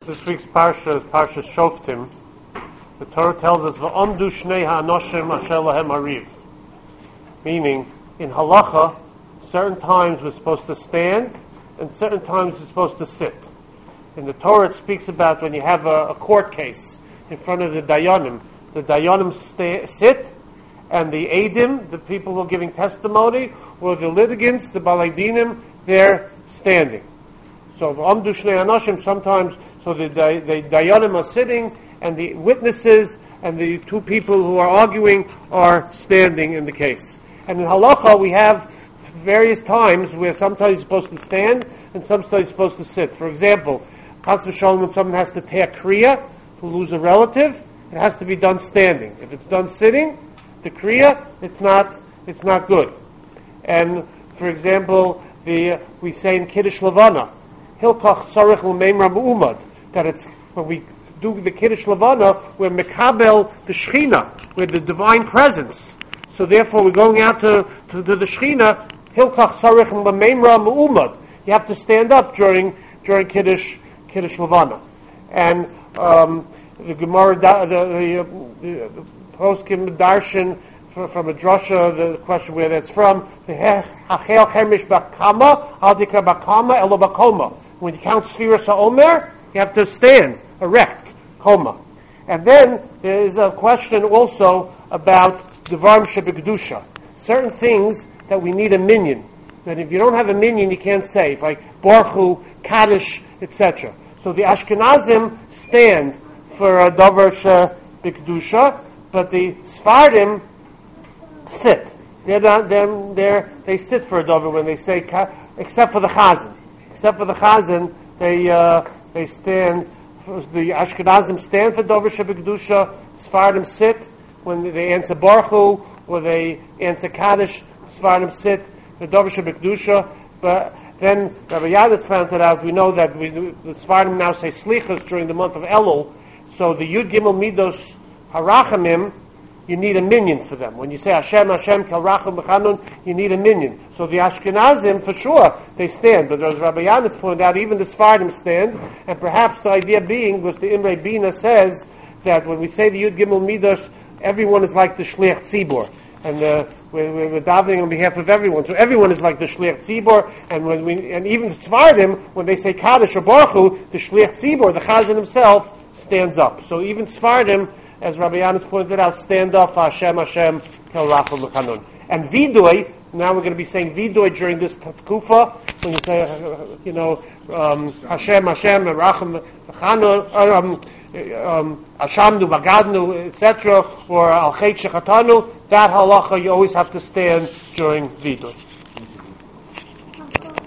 This week's parsha is Parsha Shoftim. The Torah tells us, "V'omdu shnei ha'anoshim asher lahem ariv," meaning in halacha, certain times we're supposed to stand, and certain times we're supposed to sit. In the Torah, it speaks about when you have a court case in front of the dayanim. The dayanim sit, and the eidim, the people who are giving testimony, or the litigants, the balei dinim, they're standing. So v'omdu shnei ha'anoshim, sometimes. So the dayanim are sitting, and the witnesses and the two people who are arguing are standing in the case. And in halacha, we have various times where sometimes you're supposed to stand and sometimes you're supposed to sit. For example, chas v'shalom, when someone has to tear kriya to lose a relative, it has to be done standing. If it's done sitting, the kriya, it's not good. And for example, we say in Kiddush Levana, hilkach sarich l'meimra mu'umad, that it's when we do the Kiddush Levana, we're mekabel the Shechina, we're the divine presence. So therefore, we're going out to the Shechina. Hilchach sarich l'meimra mu'umad. You have to stand up during Kiddush Levana. And the Gemara, the poskim darshan from a drasha, the question where that's from, hachel chemish bakama, aldika bakama, elo bakoma. When you count Sfiras HaOmer, you have to stand erect, koma. And then there is a question also about Devarim Shebekdusha. Certain things that we need a minyan. And if you don't have a minyan, you can't say, like Baruch Hu, Kaddish, etc. So the Ashkenazim stand for a Davar Shebekdusha, but the Sfardim sit. They sit for a Davar when they say, except for the Chazan. Except for the Chazan, they stand. The Ashkenazim stand for Dover Shebekdusha. Sfardim sit when they answer Baruch Hu or they answer Kaddish. Sfardim sit for Dover Shebekdusha. But then Rabbi Yadis pointed out, we know that the Sfardim now say Slichas during the month of Elul. So the Yud Gimel Midos Harachamim, you need a minyan for them. When you say Hashem, Hashem, Kel Racham B'Chanun, you need a minyan. So the Ashkenazim, for sure, they stand. But as Rabbi Yanis pointed out, even the Sfardim stand. And perhaps the idea being, was the Imre Bina says, that when we say the Yud Gimel Midos, everyone is like the Shliach Tzibor. And we're davening on behalf of everyone. So everyone is like the Shliach Tzibor. And even the Sfardim, when they say Kaddish or Baruch Hu, the Shliach Tzibor, the Chazan himself, stands up. So even Sfardim, as Rabbi Yanis pointed out, stand up for Hashem, Hashem, Kel Rachel L'Chanon. And Vidoy, now we're going to be saying Vidoy during this Kufa, when you say, Hashem, Hashem, Rachel L'Chanon, Ashamnu, Bagadnu, etc., or Al Chet Shechatanu, that halacha you always have to stand during Vidoy.